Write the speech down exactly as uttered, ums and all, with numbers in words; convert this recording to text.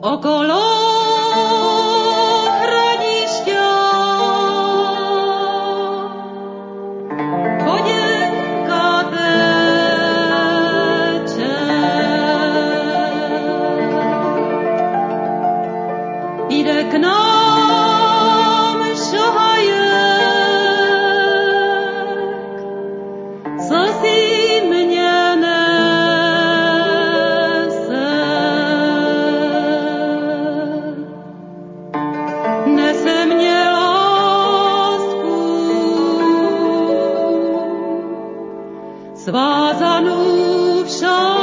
okolo hradišťa. Choděnka teče, jde k nám šohajek, co si mě nese. Nese mě lásku svázanou však.